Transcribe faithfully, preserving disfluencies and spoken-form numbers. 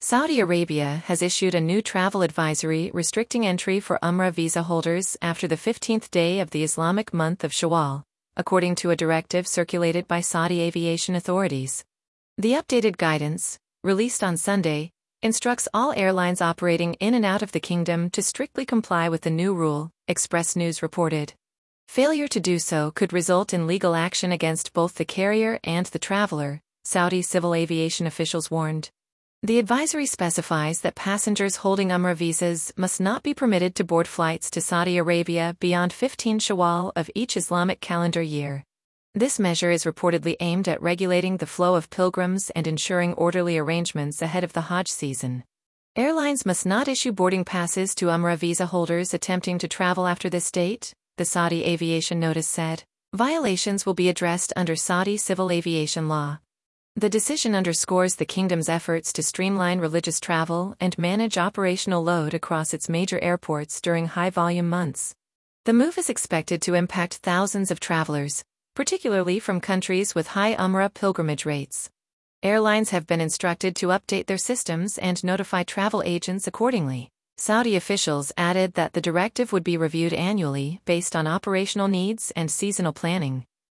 Saudi Arabia has issued a new travel advisory restricting entry for Umrah visa holders after the fifteenth day of the Islamic month of Shawwal, according to a directive circulated by Saudi aviation authorities. The updated guidance, released on Sunday, instructs all airlines operating in and out of the kingdom to strictly comply with the new rule, Express News reported. Failure to do so could result in legal action against both the carrier and the traveler, Saudi civil aviation officials warned. The advisory specifies that passengers holding Umrah visas must not be permitted to board flights to Saudi Arabia beyond fifteen Shawwal of each Islamic calendar year. This measure is reportedly aimed at regulating the flow of pilgrims and ensuring orderly arrangements ahead of the Hajj season. Airlines must not issue boarding passes to Umrah visa holders attempting to travel after this date, the Saudi aviation notice said. Violations will be addressed under Saudi civil aviation law. The decision underscores the kingdom's efforts to streamline religious travel and manage operational load across its major airports during high-volume months. The move is expected to impact thousands of travelers, particularly from countries with high Umrah pilgrimage rates. Airlines have been instructed to update their systems and notify travel agents accordingly. Saudi officials added that the directive would be reviewed annually based on operational needs and seasonal planning.